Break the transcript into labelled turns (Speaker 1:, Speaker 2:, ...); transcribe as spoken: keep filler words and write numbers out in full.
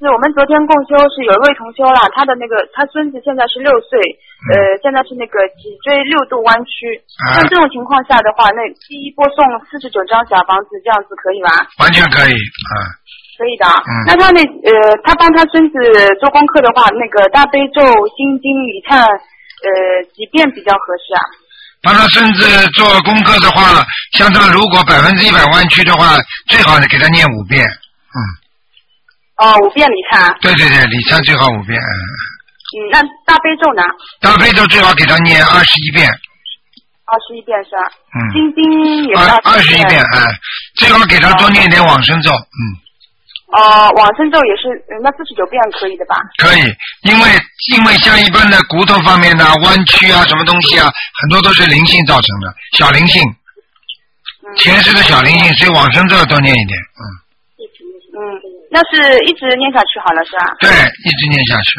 Speaker 1: 就是我们昨天共修是有一位同修啦，他的那个他孙子现在是六岁，呃，现在是那个脊椎六度弯曲。
Speaker 2: 啊、
Speaker 1: 像这种情况下的话，那第一波送四十九张小房子，这样子可以吗？
Speaker 2: 完全可以啊。
Speaker 1: 可以的。
Speaker 2: 嗯。
Speaker 1: 那他那呃，他帮他孙子做功课的话，那个大悲咒、心经、礼忏，呃，几遍比较合适啊？
Speaker 2: 帮他孙子做功课的话，像他如果百分之一百弯曲的话，最好是给他念五遍。嗯。
Speaker 1: 哦，五遍礼忏。
Speaker 2: 对对对，礼忏最好五遍。嗯。
Speaker 1: 嗯，那大悲咒呢？大
Speaker 2: 悲咒最好给他念二十一遍。
Speaker 1: 二十一遍是吧？
Speaker 2: 嗯。
Speaker 1: 心经也是
Speaker 2: 二十一遍，哎、嗯，最好给他多念一点往生咒，嗯。
Speaker 1: 哦、呃，往生咒也是，那四十九遍可以的吧？
Speaker 2: 可以，因为因为像一般的骨头方面的弯曲啊，什么东西啊，很多都是灵性造成的，小灵性，嗯、前世的小灵性，所以往生咒多念一点，嗯。
Speaker 1: 嗯，那是一直念下去好了是吧？
Speaker 2: 对，一直念下去。